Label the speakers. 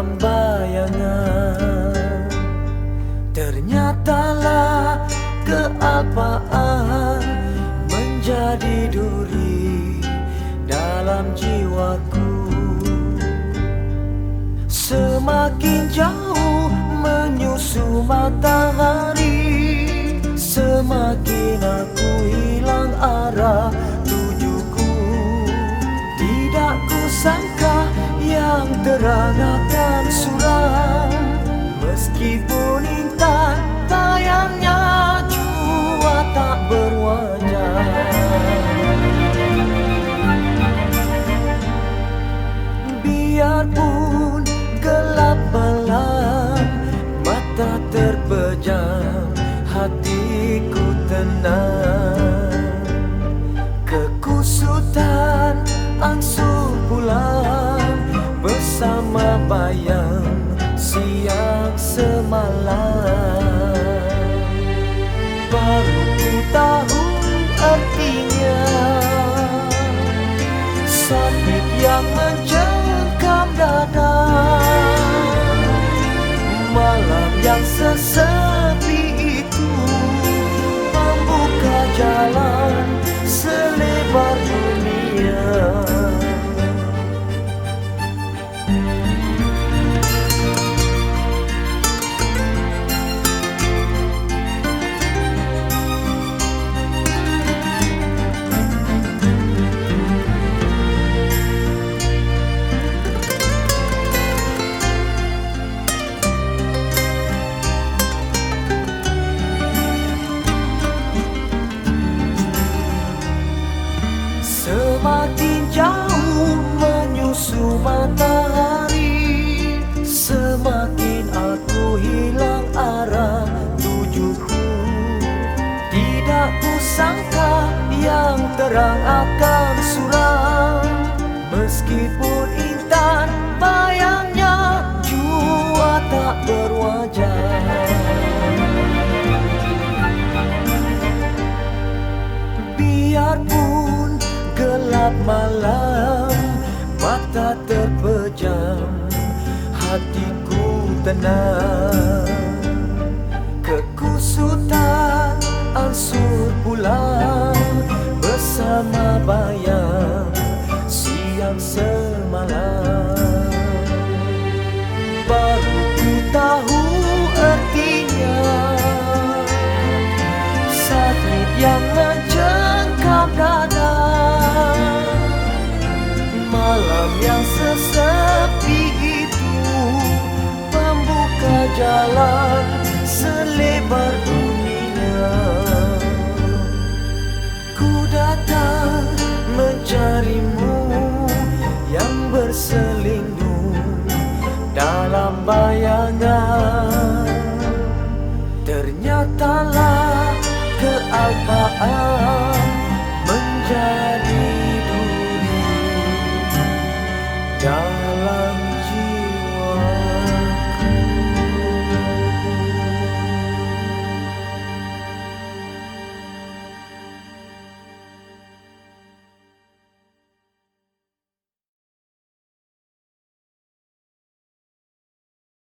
Speaker 1: dalam bayangan. Ternyatalah kealpaan menjadi duri dalam jiwaku. Semakin jauh menyusu matahari, semakin aku hilang arah tujuku. Tidak kusangka yang terang akan suram, meskipun intan tayangnya jua tak berwajah. Biarpun gelap malam, mata terpejam, hatiku tenang. Kekusutan angsur pulang bersama bayang siang semalam. Baru ku tahu artinya sakit yang mencengkam dada, malam yang sesepi itu membuka jalan selebar dunia. Semakin jauh menyusu matahari, semakin aku hilang arah tujuku. Tidak kusangka yang terang akan suram, meskipun intan bayangnya jua tak berwajah. Biarpun gelap malam, mata terpejam, hatiku tenang. Kekusutan angsur pulang bersama bayang siang semalam. Baru ku tahu artinya sakit yang mencengkam dada, malam yang sesepi itu membuka jalan selebar dunia. Ku datang mencarimu yang berselindung dalam bayangan. Ternyatalah kealpaan menjadi duri